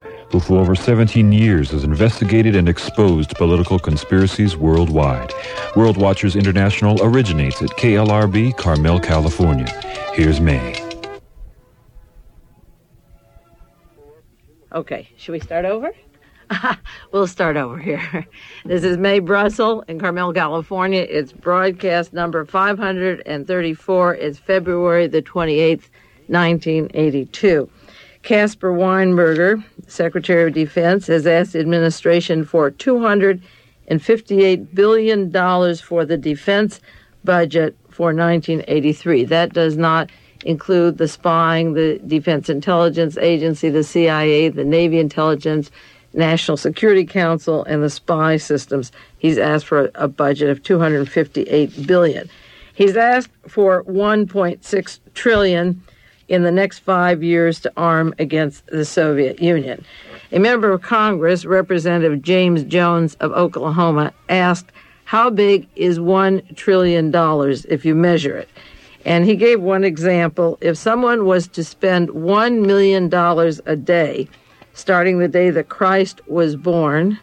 who for over 17 years has investigated and exposed political conspiracies worldwide. World Watchers International originates at KLRB, Carmel, California. Here's May. Okay, should we start over? We'll start over here. This is May Brussel in Carmel, California. It's broadcast number 534. It's February the 28th, 1982. Caspar Weinberger, Secretary of Defense, has asked the administration for $258 billion for the defense budget for 1983. That does not include the spying, the Defense Intelligence Agency, the CIA, the Navy Intelligence, National Security Council, and the spy systems. He's asked for a budget of $258 billion. He's asked for $1.6 trillion in the next 5 years to arm against the Soviet Union. A member of Congress, Representative James Jones of Oklahoma, asked, how big is $1 trillion if you measure it? And he gave one example. If someone was to spend $1 million a day, starting the day that Christ was born,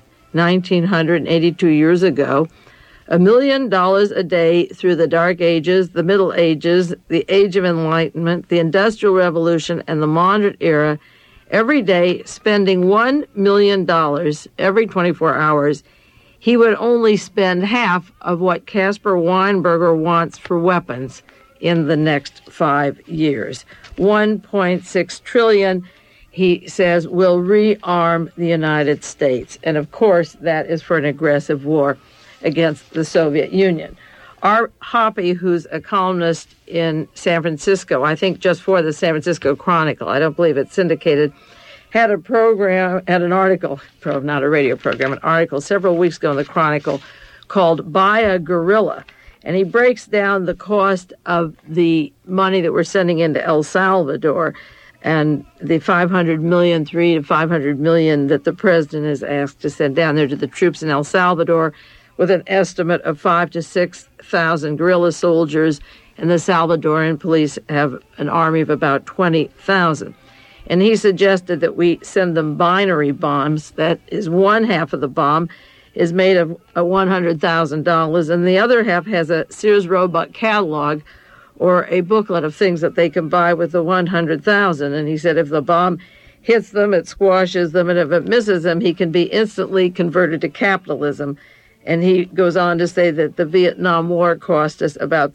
1982 years ago, $1 million a day through the Dark Ages, the Middle Ages, the Age of Enlightenment, the Industrial Revolution, and the modern era, every day spending $1 million every 24 hours, he would only spend half of what Caspar Weinberger wants for weapons in the next 5 years. $1.6 trillion, he says, will rearm the United States. And of course, that is for an aggressive war against the Soviet Union. Art Hoppe, who's a columnist in San Francisco, I think just for the San Francisco Chronicle, I don't believe it's syndicated, had an article, not a radio program, an article several weeks ago in the Chronicle called Buy a Gorilla. And he breaks down the cost of the money that we're sending into El Salvador and the $3 to 500 million that the president has asked to send down there to the troops in El Salvador, with an estimate of 5,000 to 6,000 guerrilla soldiers, and the Salvadoran police have an army of about 20,000. And he suggested that we send them binary bombs. That is, one half of the bomb is made of $100,000, and the other half has a Sears Roebuck catalog or a booklet of things that they can buy with the $100,000. And he said if the bomb hits them, it squashes them, and if it misses them, he can be instantly converted to capitalism. And he goes on to say that the Vietnam War cost us about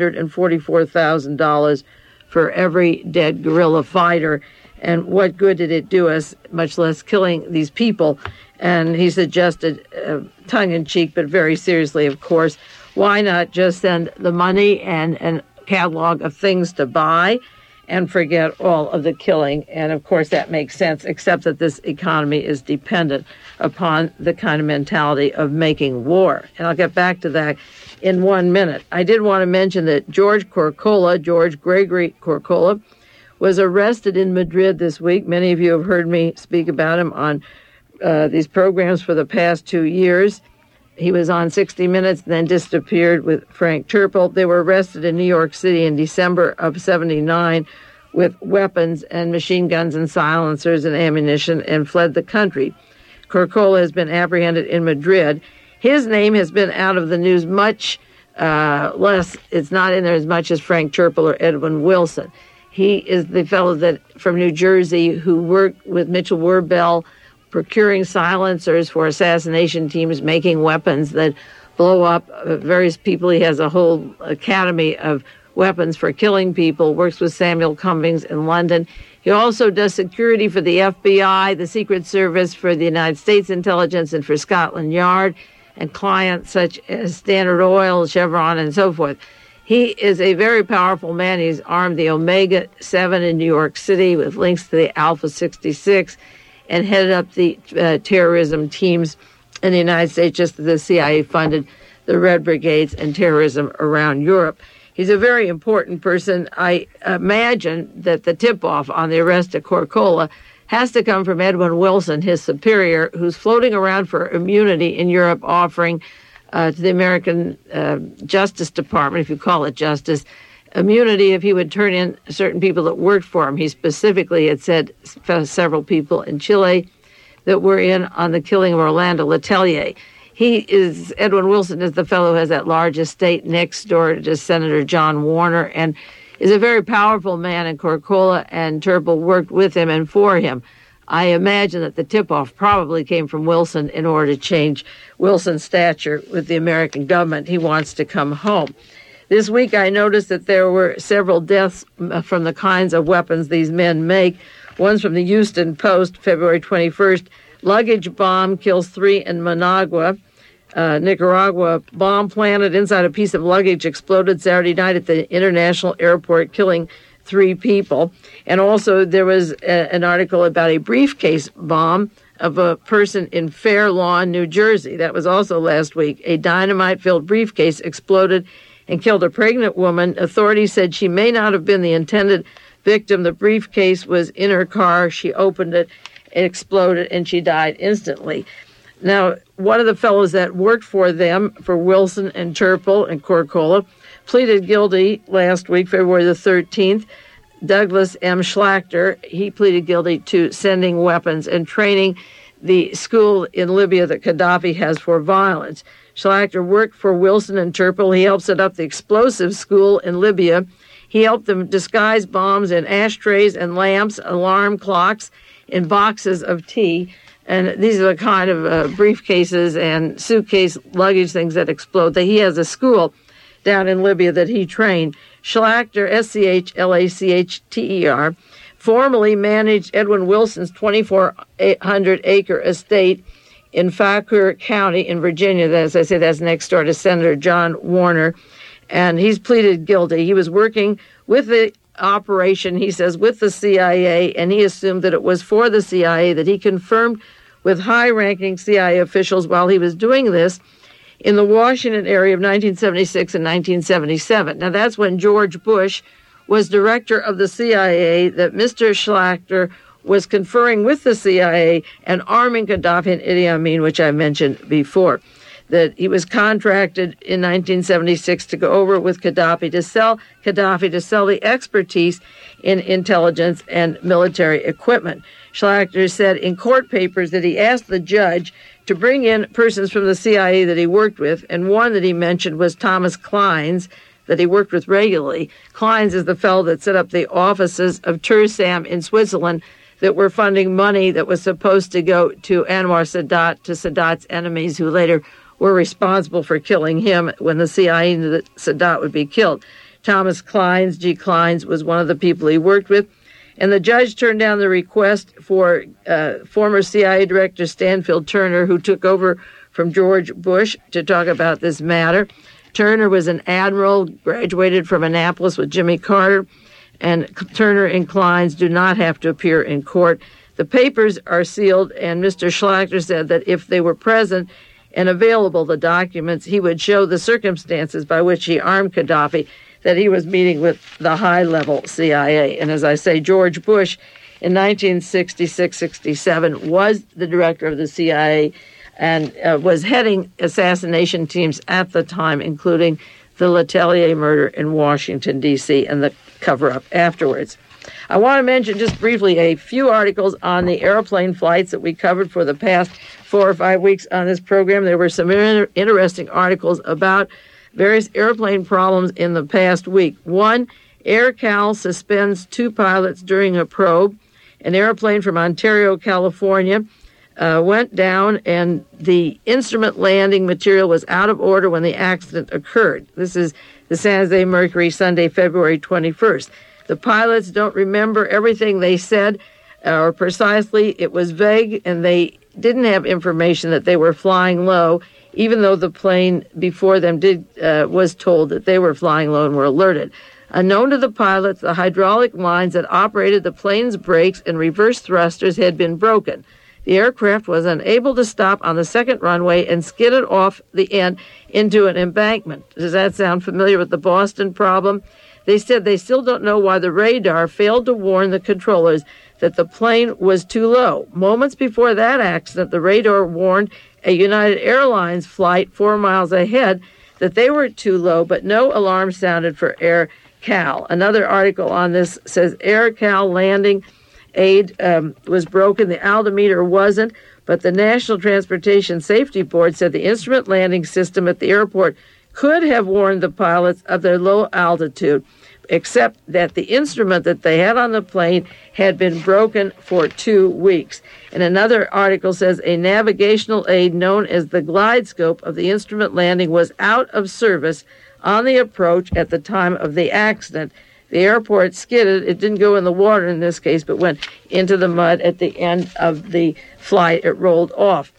$344,000 for every dead guerrilla fighter. And what good did it do us, much less killing these people? And he suggested, tongue-in-cheek, but very seriously, of course, why not just send the money and a catalog of things to buy and forget all of the killing? And, of course, that makes sense, except that this economy is dependent upon the kind of mentality of making war. And I'll get back to that in 1 minute. I did want to mention that George Gregory Corcola, was arrested in Madrid this week. Many of you have heard me speak about him on these programs for the past 2 years. He was on 60 Minutes, then disappeared with Frank Turpel. They were arrested in New York City in December of '79 with weapons and machine guns and silencers and ammunition and fled the country. Corcola has been apprehended in Madrid. His name has been out of the news much less. It's not in there as much as Frank Turpel or Edwin Wilson. He is the fellow from New Jersey who worked with Mitchell Werbel, procuring silencers for assassination teams, making weapons that blow up various people. He has a whole academy of weapons for killing people, works with Samuel Cummings in London. He also does security for the FBI, the Secret Service, for the United States Intelligence, and for Scotland Yard, and clients such as Standard Oil, Chevron, and so forth. He is a very powerful man. He's armed the Omega 7 in New York City with links to the Alpha 66 and headed up the terrorism teams in the United States, just as the CIA funded the Red Brigades and terrorism around Europe. He's a very important person. I imagine that the tip-off on the arrest of Corcola has to come from Edwin Wilson, his superior, who's floating around for immunity in Europe, offering to the American Justice Department, if you call it justice, immunity if he would turn in certain people that worked for him. He specifically had said several people in Chile that were in on the killing of Orlando Letelier. Edwin Wilson is the fellow who has that large estate next door to Senator John Warner and is a very powerful man, and Corcola and Turple worked with him and for him. I imagine that the tip-off probably came from Wilson in order to change Wilson's stature with the American government. He wants to come home. This week I noticed that there were several deaths from the kinds of weapons these men make. One's from the Houston Post, February 21st. Luggage bomb kills 3 in Managua, Nicaragua. Bomb planted inside a piece of luggage exploded Saturday night at the international airport, killing 3 people. And also there was an article about a briefcase bomb of a person in Fair Lawn, New Jersey. That was also last week. A dynamite-filled briefcase exploded and killed a pregnant woman. Authorities said she may not have been the intended victim. The briefcase was in her car. She opened it, it exploded, and she died instantly. Now, one of the fellows that worked for them, for Wilson and Turple and Corcola, pleaded guilty last week, February the 13th. Douglas M. Schlachter, he pleaded guilty to sending weapons and training the school in Libya that Gaddafi has for violence. Schlachter worked for Wilson and Turple. He helped set up the explosive school in Libya. He helped them disguise bombs in ashtrays and lamps, alarm clocks, in boxes of tea. And these are the kind of briefcases and suitcase luggage things that explode. He has a school down in Libya that he trained. Schlachter, Schlachter, formerly managed Edwin Wilson's 2,400-acre estate in Fauquier County in Virginia. As I say, that's next door to Senator John Warner. And he's pleaded guilty. He was working with the operation, he says, with the CIA, and he assumed that it was for the CIA, that he confirmed with high-ranking CIA officials while he was doing this in the Washington area of 1976 and 1977. Now, that's when George Bush was director of the CIA, that Mr. Schlachter was conferring with the CIA and arming Gaddafi and Idi Amin, which I mentioned before. That he was contracted in 1976 to go over with Gaddafi to sell the expertise in intelligence and military equipment. Schlachter said in court papers that he asked the judge to bring in persons from the CIA that he worked with, and one that he mentioned was Thomas Kleins, that he worked with regularly. Kleins is the fellow that set up the offices of Tursam in Switzerland that were funding money that was supposed to go to Anwar Sadat, to Sadat's enemies, who later were responsible for killing him when the CIA knew that Sadat would be killed. Thomas Kleins, G. Kleins, was one of the people he worked with. And the judge turned down the request for former CIA Director Stanfield Turner, who took over from George Bush, to talk about this matter. Turner was an admiral, graduated from Annapolis with Jimmy Carter, and Turner and Kleins do not have to appear in court. The papers are sealed, and Mr. Schlachter said that if they were present and available, the documents, he would show the circumstances by which he armed Gaddafi, that he was meeting with the high-level CIA. And as I say, George Bush in 1966-67 was the director of the CIA and was heading assassination teams at the time, including the Letelier murder in Washington, D.C., and the cover-up afterwards. I want to mention just briefly a few articles on the airplane flights that we covered for the past 4 or 5 weeks on this program. There were some interesting articles about various airplane problems in the past week. One, AirCal suspends 2 pilots during a probe. An airplane from Ontario, California, went down, and the instrument landing material was out of order when the accident occurred. This is the San Jose Mercury, Sunday, February 21st. The pilots don't remember everything they said, or precisely. It was vague, and they didn't have information that they were flying low, even though the plane before them was told that they were flying low and were alerted. Unknown to the pilots, the hydraulic lines that operated the plane's brakes and reverse thrusters had been broken. The aircraft was unable to stop on the second runway and skidded off the end into an embankment. Does that sound familiar with the Boston problem? They said they still don't know why the radar failed to warn the controllers that the plane was too low. Moments before that accident, the radar warned a United Airlines flight 4 miles ahead that they were too low, but no alarm sounded for air Cal. Another article on this says Air Cal landing aid was broken. The altimeter wasn't, but the National Transportation Safety Board said the instrument landing system at the airport could have warned the pilots of their low altitude, except that the instrument that they had on the plane had been broken for 2 weeks. And another article says a navigational aid known as the glide scope of the instrument landing was out of service on the approach at the time of the accident. The airport skidded. It didn't go in the water in this case, but went into the mud at the end of the flight. It rolled off.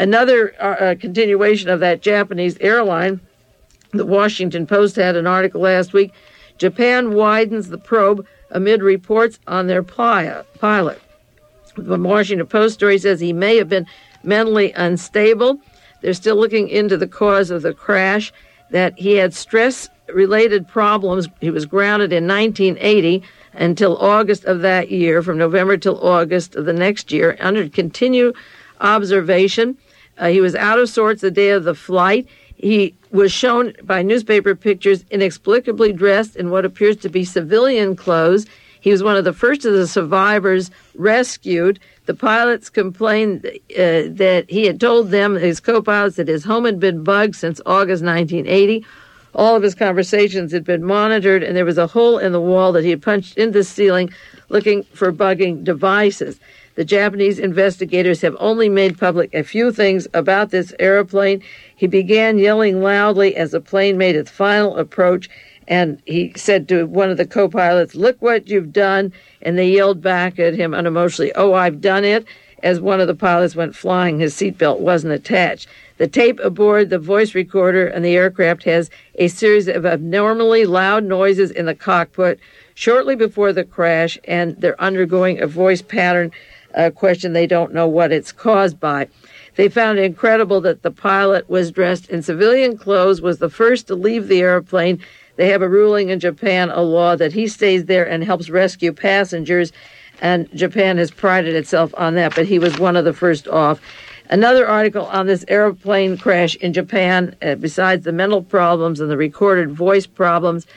Another continuation of that Japanese airline, the Washington Post had an article last week. Japan widens the probe amid reports on their pilot. The Washington Post story says he may have been mentally unstable. They're still looking into the cause of the crash, that he had stress-related problems. He was grounded in 1980 until August of that year, from November till August of the next year, under continued observation. He was out of sorts the day of the flight. He was shown by newspaper pictures inexplicably dressed in what appears to be civilian clothes. He was one of the first of the survivors rescued. The pilots complained that he had told them, his co-pilots, that his home had been bugged since August 1980. All of his conversations had been monitored, and there was a hole in the wall that he had punched into the ceiling looking for bugging devices. The Japanese investigators have only made public a few things about this airplane. He began yelling loudly as the plane made its final approach, and he said to one of the co-pilots, "Look what you've done." And they yelled back at him unemotionally, "Oh, I've done it." As one of the pilots went flying, his seatbelt wasn't attached. The tape aboard the voice recorder and the aircraft has a series of abnormally loud noises in the cockpit shortly before the crash, and they're undergoing a voice pattern question. They don't know what it's caused by. They found it incredible that the pilot was dressed in civilian clothes, was the first to leave the airplane. They have a ruling in Japan, a law, that he stays there and helps rescue passengers, and Japan has prided itself on that, but he was one of the first off. Another article on this airplane crash in Japan, besides the mental problems and the recorded voice problems,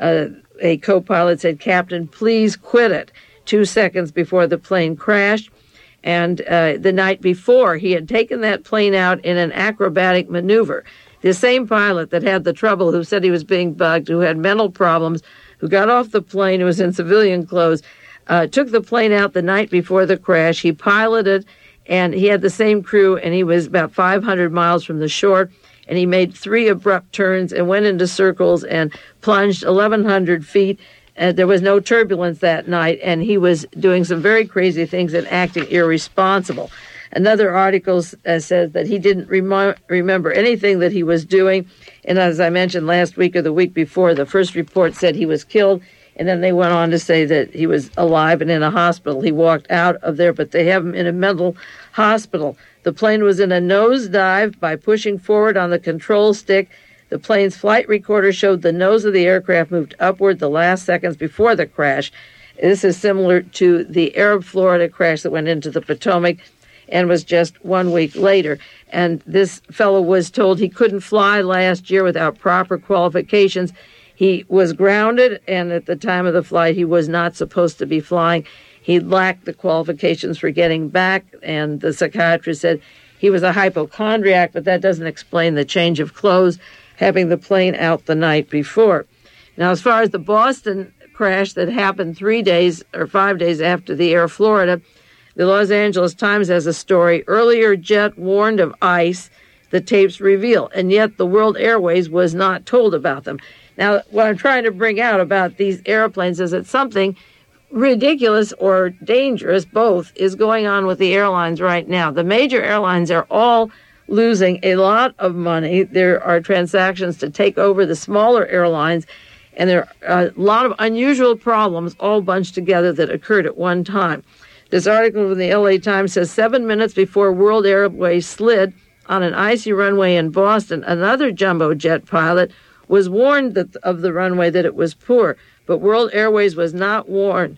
a co-pilot said, "Captain, please quit it," 2 seconds before the plane crashed. And the night before, he had taken that plane out in an acrobatic maneuver. The same pilot that had the trouble, who said he was being bugged, who had mental problems, who got off the plane, who was in civilian clothes, took the plane out the night before the crash. He piloted, and he had the same crew, and he was about 500 miles from the shore, and he made 3 abrupt turns and went into circles and plunged 1,100 feet. There was no turbulence that night, and he was doing some very crazy things and acting irresponsible. Another article says that he didn't remember anything that he was doing. And as I mentioned last week or the week before, the first report said he was killed, and then they went on to say that he was alive and in a hospital. He walked out of there, but they have him in a mental hospital. The plane was in a nosedive by pushing forward on the control stick. The plane's flight recorder showed the nose of the aircraft moved upward the last seconds before the crash. This is similar to the Arab Florida crash that went into the Potomac and was just 1 week later. And this fellow was told he couldn't fly last year without proper qualifications. He was grounded, and at the time of the flight, he was not supposed to be flying. He lacked the qualifications for getting back, and the psychiatrist said he was a hypochondriac, but that doesn't explain the change of clothes, having the plane out the night before. Now, as far as the Boston crash that happened 3 days or 5 days after the Air Florida, the Los Angeles Times has a story. Earlier jet warned of ice, the tapes reveal, and yet the World Airways was not told about them. Now, what I'm trying to bring out about these airplanes is that something ridiculous or dangerous, both, is going on with the airlines right now. The major airlines are all losing a lot of money. There are transactions to take over the smaller airlines, and there are a lot of unusual problems all bunched together that occurred at one time. This article in the LA Times says 7 minutes before World Airways slid on an icy runway in Boston, another jumbo jet pilot was warned of the runway that it was poor, but World Airways was not warned.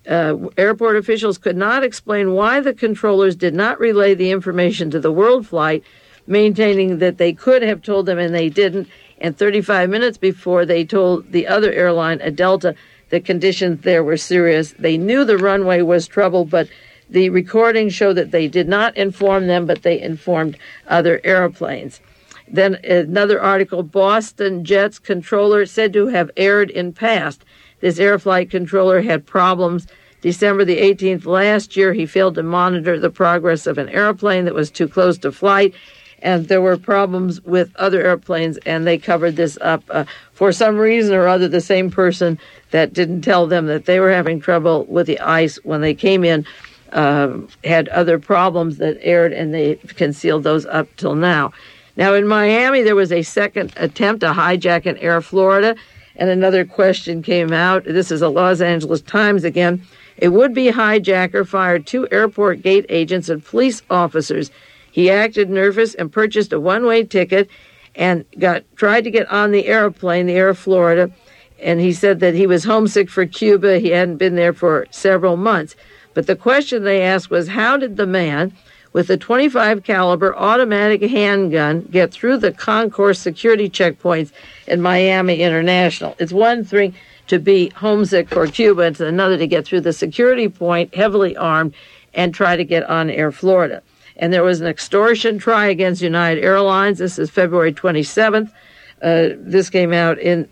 Airport officials could not explain why the controllers did not relay the information to the World flight, maintaining that they could have told them and they didn't. and 35 minutes before they told the other airline, a Delta, the conditions there were serious. They knew the runway was troubled, but the recordings show that they did not inform them, but they informed other airplanes. Then another article, Boston Jet's controller said to have erred in past. This air flight controller had problems December the 18th last year. He failed to monitor the progress of an airplane that was too close to flight, and there were problems with other airplanes, and they covered this up. For some reason or other, the same person that didn't tell them that they were having trouble with the ice when they came in had other problems that aired, and they concealed those up till now. Now, in Miami, there was a second attempt to hijack an Air Florida, and another question came out. This is a Los Angeles Times again. A would-be hijacker fired 2 airport gate agents and police officers. He acted nervous and purchased a one-way ticket and tried to get on the airplane, the Air Florida, and he said that he was homesick for Cuba. He hadn't been there for several months. But the question they asked was, how did the man with a .25 caliber automatic handgun get through the concourse security checkpoints in Miami International? It's one thing to be homesick for Cuba, it's another to get through the security point, heavily armed, and try to get on Air Florida. And there was an extortion try against United Airlines. This is February 27th. This came out in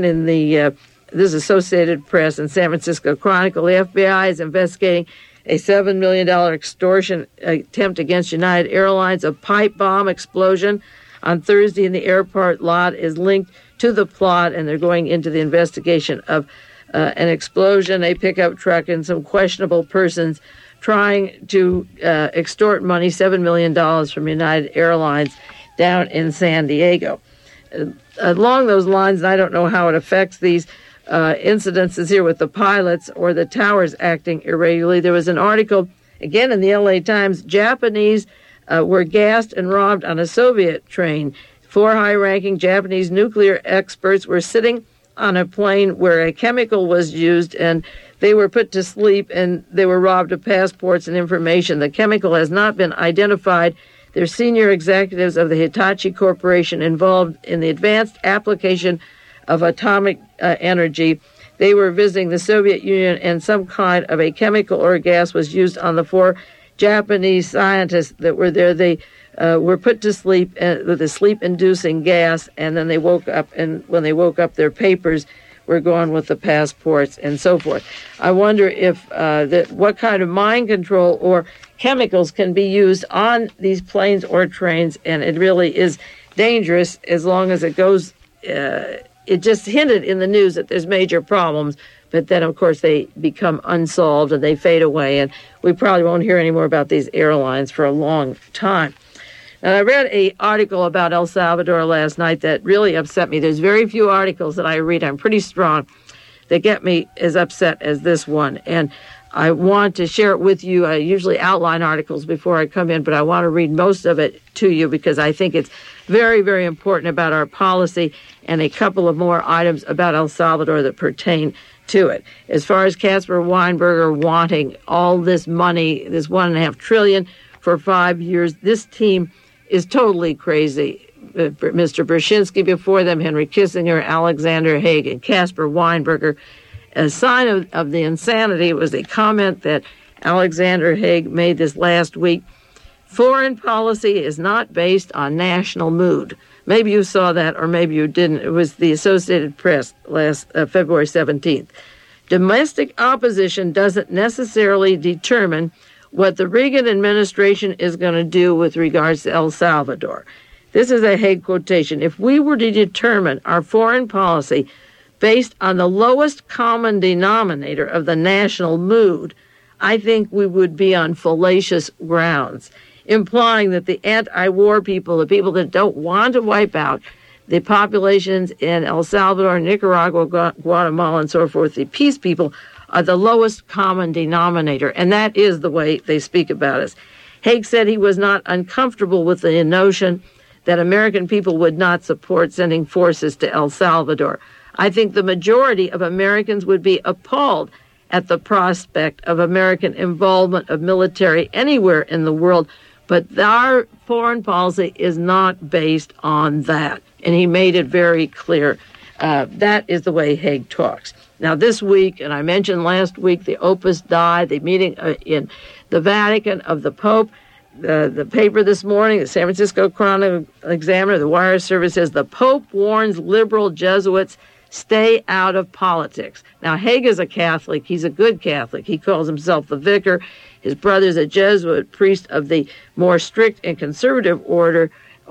this Associated Press and San Francisco Chronicle. The FBI is investigating a $7 million extortion attempt against United Airlines. A pipe bomb explosion on Thursday in the airport lot is linked to the plot, and they're going into the investigation of an explosion, a pickup truck, and some questionable persons trying to extort money, $7 million from United Airlines down in San Diego. Along those lines, and I don't know how it affects these incidences here with the pilots or the towers acting irregularly. There was an article, again in the LA Times, Japanese were gassed and robbed on a Soviet train. 4 high-ranking Japanese nuclear experts were sitting on a plane where a chemical was used, and they were put to sleep, and they were robbed of passports and information. The chemical has not been identified. They're senior executives of the Hitachi Corporation involved in the advanced application of atomic energy. They were visiting the Soviet Union, and some kind of a chemical or gas was used on the 4 Japanese scientists that were there. They were put to sleep with a sleep-inducing gas, and then they woke up, and when they woke up, their papers were gone with the passports and so forth. I wonder if what kind of mind control or chemicals can be used on these planes or trains, and it really is dangerous as long as it goes. It just hinted in the news that there's major problems, but then, of course, they become unsolved and they fade away, and we probably won't hear any more about these airlines for a long time. Now, I read an article about El Salvador last night that really upset me. There's very few articles that I read, I'm pretty strong, that get me as upset as this one, and I want to share it with you. I usually outline articles before I come in, but I want to read most of it to you because I think it's very, very important about our policy, and a couple of more items about El Salvador that pertain to it. As far as Caspar Weinberger wanting all this money, this $1.5 trillion for 5 years, this team is totally crazy. Mr. Brzezinski before them, Henry Kissinger, Alexander Haig, and Caspar Weinberger. A sign of the insanity was a comment that Alexander Haig made this last week. Foreign policy is not based on national mood. Maybe you saw that, or maybe you didn't. It was the Associated Press last February 17th. Domestic opposition doesn't necessarily determine what the Reagan administration is going to do with regards to El Salvador. This is a Haig quotation. If we were to determine our foreign policy based on the lowest common denominator of the national mood, I think we would be on fallacious grounds, implying that the anti-war people, the people that don't want to wipe out the populations in El Salvador, Nicaragua, Guatemala, and so forth, the peace people, are the lowest common denominator, and that is the way they speak about us. Haig said he was not uncomfortable with the notion that American people would not support sending forces to El Salvador. I think the majority of Americans would be appalled at the prospect of American involvement of military anywhere in the world, but our foreign policy is not based on that. and he made it very clear. That is the way Haig talks. Now, this week, and I mentioned last week, the Opus Dei, the meeting in the Vatican of the Pope. The paper this morning, the San Francisco Chronicle-Examiner, the wire service says the Pope warns liberal Jesuits, stay out of politics. Now, Haig is a Catholic. He's a good Catholic. He calls himself the vicar. His brother's a Jesuit priest of the more strict and conservative order,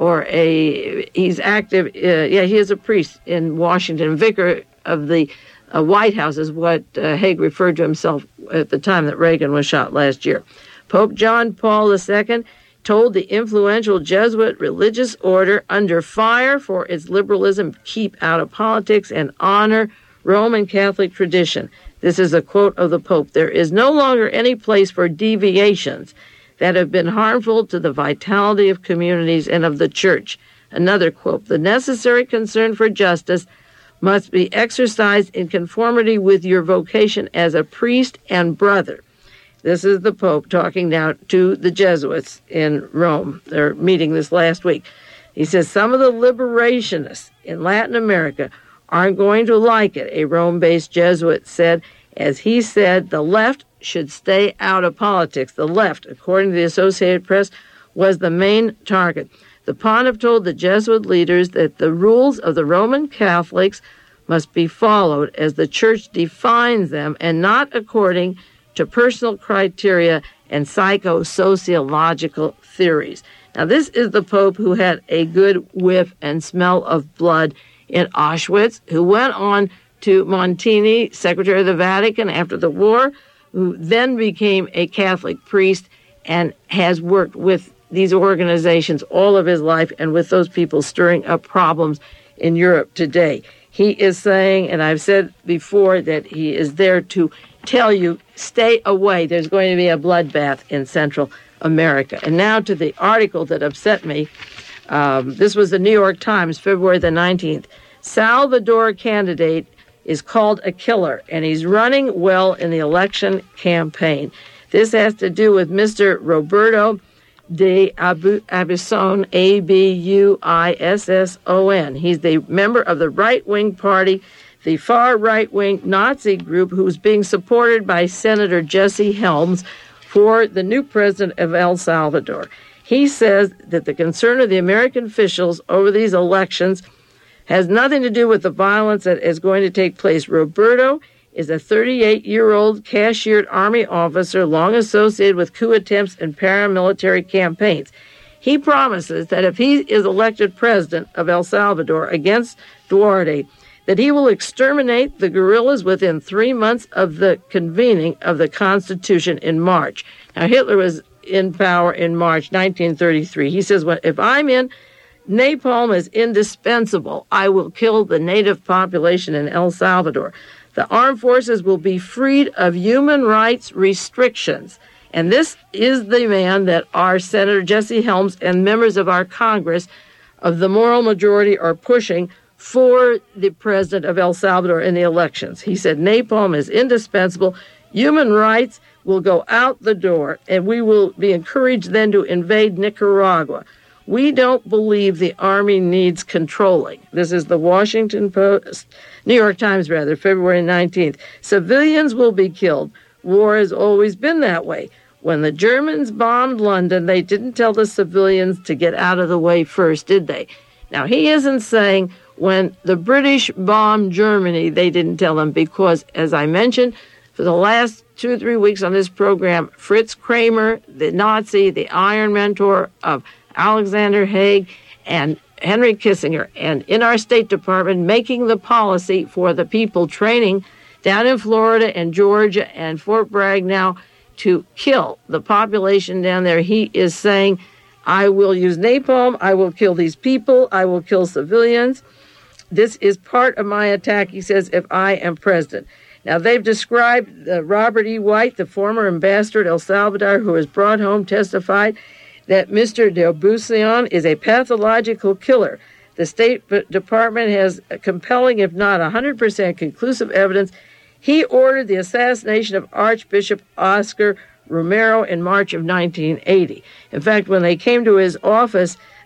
he's active, he is a priest in Washington, vicar of the White House is what Haig referred to himself at the time that Reagan was shot last year. Pope John Paul II told the influential Jesuit religious order under fire for its liberalism, keep out of politics and honor Roman Catholic tradition. This is a quote of the Pope. There is no longer any place for deviations that have been harmful to the vitality of communities and of the Church. Another quote, the necessary concern for justice must be exercised in conformity with your vocation as a priest and brother. This is the Pope talking now to the Jesuits in Rome. They're meeting this last week. He says some of the liberationists in Latin America aren't going to like it, a Rome-based Jesuit said. As he said, the left should stay out of politics. The left, according to the Associated Press, was the main target. The pontiff told the Jesuit leaders that the rules of the Roman Catholics must be followed as the Church defines them and not according to personal criteria and psychosociological theories. Now, this is the Pope who had a good whiff and smell of blood in Auschwitz, who went on to Montini, Secretary of the Vatican after the war, who then became a Catholic priest and has worked with these organizations all of his life and with those people stirring up problems in Europe today. He is saying, and I've said before, that he is there to tell you, stay away. There's going to be a bloodbath in Central America. And now to the article that upset me. This was the New York Times, February the 19th. Salvador candidate is called a killer, and he's running well in the election campaign. This has to do with Mr. Roberto de Abuisson, Abuisson. He's the member of the right-wing party, the far right-wing Nazi group, who's being supported by Senator Jesse Helms for the new president of El Salvador. He says that the concern of the American officials over these elections has nothing to do with the violence that is going to take place. Roberto is a 38-year-old cashiered Army officer long associated with coup attempts and paramilitary campaigns. He promises that if he is elected president of El Salvador against Duarte, that he will exterminate the guerrillas within 3 months of the convening of the Constitution in March. Now, Hitler was in power in March 1933. He says, well, if I'm in, napalm is indispensable. I will kill the native population in El Salvador. The armed forces will be freed of human rights restrictions. And this is the man that our Senator Jesse Helms and members of our Congress of the moral majority are pushing for the president of El Salvador in the elections. He said napalm is indispensable. Human rights will go out the door, and we will be encouraged then to invade Nicaragua. We don't believe the Army needs controlling. This is the New York Times, February 19th. Civilians will be killed. War has always been that way. When the Germans bombed London, they didn't tell the civilians to get out of the way first, did they? Now, he isn't saying when the British bombed Germany, they didn't tell them, because, as I mentioned, for the last 2 or 3 weeks on this program, Fritz Kramer, the Nazi, the Iron Mentor of Alexander Haig, and Henry Kissinger, and in our State Department, making the policy for the people training down in Florida and Georgia and Fort Bragg now to kill the population down there. He is saying, I will use napalm, I will kill these people, I will kill civilians. This is part of my attack, he says, if I am president. Now, they've described Robert E. White, the former ambassador at El Salvador, who was brought home, testified that Mr. de Abuisson is a pathological killer. The State Department has compelling, if not 100% conclusive evidence. He ordered the assassination of Archbishop Oscar Romero in March of 1980. In fact, when they came to his office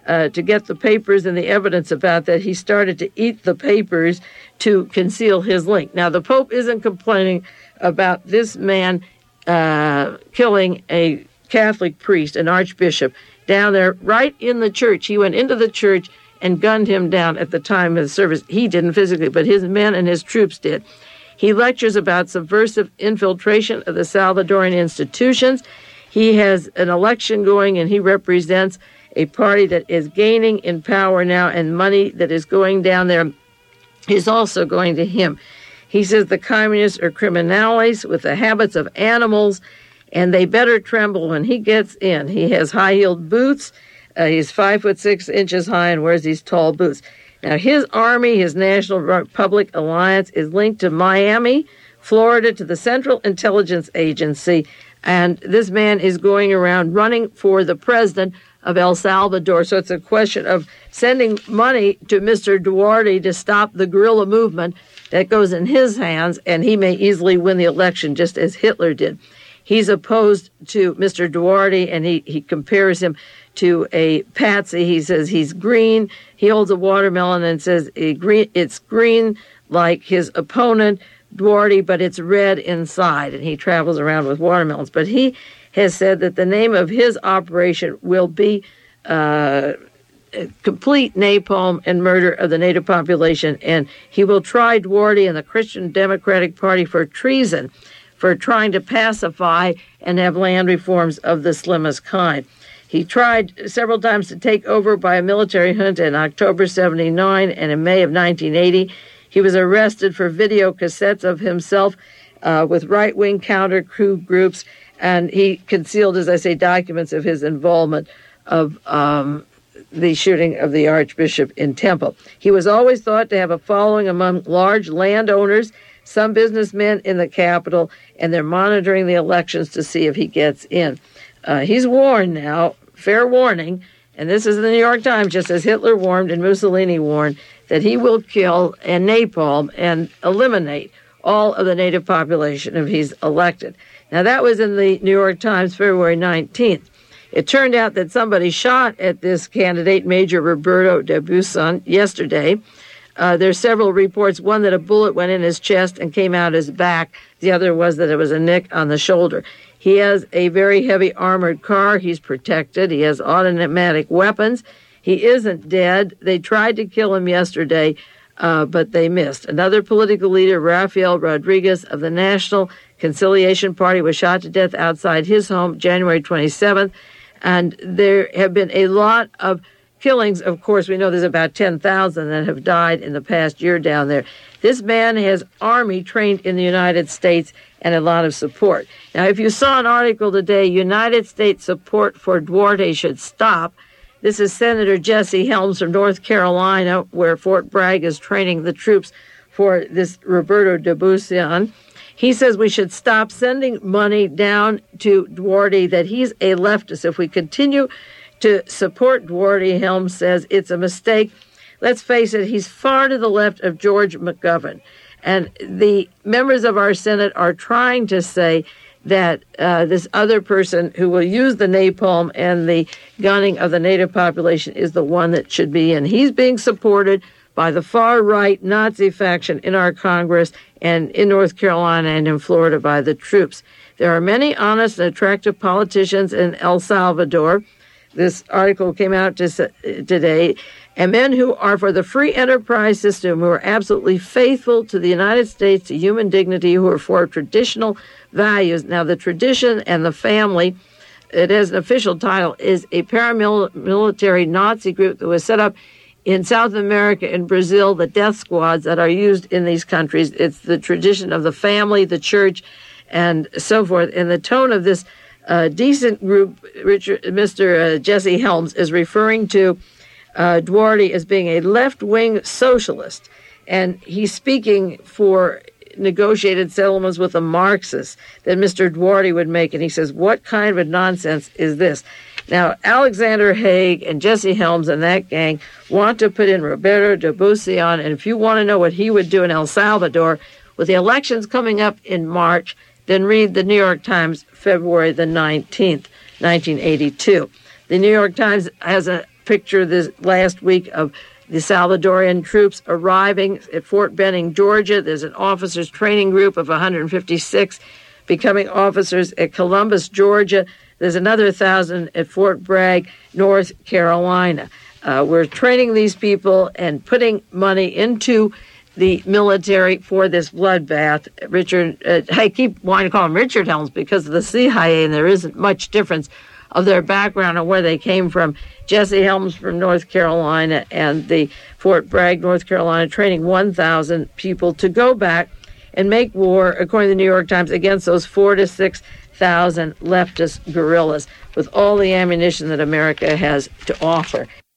to get the papers and the evidence about that, he started to eat the papers to conceal his link. Now, the Pope isn't complaining about this man killing a Catholic priest, an archbishop, down there right in the church. He went into the church and gunned him down at the time of the service. He didn't physically, but his men and his troops did. He lectures about subversive infiltration of the Salvadoran institutions. He has an election going, and he represents a party that is gaining in power now, and money that is going down there is also going to him. He says the communists are criminales with the habits of animals, and they better tremble when he gets in. He has high-heeled boots. He's 5'6" high and wears these tall boots. Now, his army, his National Republic Alliance, is linked to Miami, Florida, to the Central Intelligence Agency, and this man is going around running for the president of El Salvador. So it's a question of sending money to Mr. Duarte to stop the guerrilla movement that goes in his hands, and he may easily win the election, just as Hitler did. He's opposed to Mr. Duarte, and he compares him to a patsy. He says he's green. He holds a watermelon and says it's green like his opponent, Duarte, but it's red inside, and he travels around with watermelons. But he has said that the name of his operation will be complete napalm and murder of the native population, and he will try Duarte and the Christian Democratic Party for treason, for trying to pacify and have land reforms of the slimmest kind. He tried several times to take over by a military junta in October 79 and in May of 1980. He was arrested for video cassettes of himself with right-wing counter-coup groups, and he concealed, as I say, documents of his involvement of the shooting of the Archbishop in Temple. He was always thought to have a following among large landowners, some businessmen in the capital, and they're monitoring the elections to see if he gets in. He's warned now, fair warning, and this is the New York Times, just as Hitler warned and Mussolini warned, that he will kill and napalm and eliminate all of the native population if he's elected. Now, that was in the New York Times, February 19th. It turned out that somebody shot at this candidate, Major Roberto de Busson, yesterday. There's several reports, one that a bullet went in his chest and came out his back. The other was that it was a nick on the shoulder. He has a very heavy armored car. He's protected. He has automatic weapons. He isn't dead. They tried to kill him yesterday, but they missed. Another political leader, Rafael Rodriguez of the National Conciliation Party, was shot to death outside his home January 27th. And there have been a lot of killings. Of course, we know there's about 10,000 that have died in the past year down there. This man has army trained in the United States and a lot of support. Now, if you saw an article today, United States support for Duarte should stop. This is Senator Jesse Helms from North Carolina, where Fort Bragg is training the troops for this Roberto de Busson. He says we should stop sending money down to Duarte, that he's a leftist. If we continue to support Duarte, Helms says it's a mistake. Let's face it, he's far to the left of George McGovern. And the members of our Senate are trying to say that this other person who will use the napalm and the gunning of the native population is the one that should be in. He's being supported by the far-right Nazi faction in our Congress and in North Carolina and in Florida by the troops. There are many honest and attractive politicians in El Salvador. This article came out today. And men who are for the free enterprise system, who are absolutely faithful to the United States, to human dignity, who are for traditional values. Now, the tradition and the family, it has an official title, is a paramilitary Nazi group that was set up in South America and Brazil, the death squads that are used in these countries. It's the tradition of the family, the church, and so forth. And the tone of this decent group, Mr. Jesse Helms, is referring to Duarte as being a left-wing socialist, and he's speaking for negotiated settlements with the Marxists that Mr. Duarte would make, and he says, what kind of a nonsense is this? Now, Alexander Haig and Jesse Helms and that gang want to put in Roberto de Busson, and if you want to know what he would do in El Salvador, with the elections coming up in March, then read the New York Times, February the 19th, 1982. The New York Times has a picture this last week of the Salvadorian troops arriving at Fort Benning, Georgia. There's an officers training group of 156 becoming officers at Columbus, Georgia. There's another 1,000 at Fort Bragg, North Carolina. We're training these people and putting money into the military for this bloodbath. Richard, I keep wanting to call him Richard Helms because of the CIA, and there isn't much difference of their background and where they came from. Jesse Helms from North Carolina and the Fort Bragg, North Carolina, training 1,000 people to go back and make war, according to the New York Times, against those 4,000 to 6,000 leftist guerrillas with all the ammunition that America has to offer.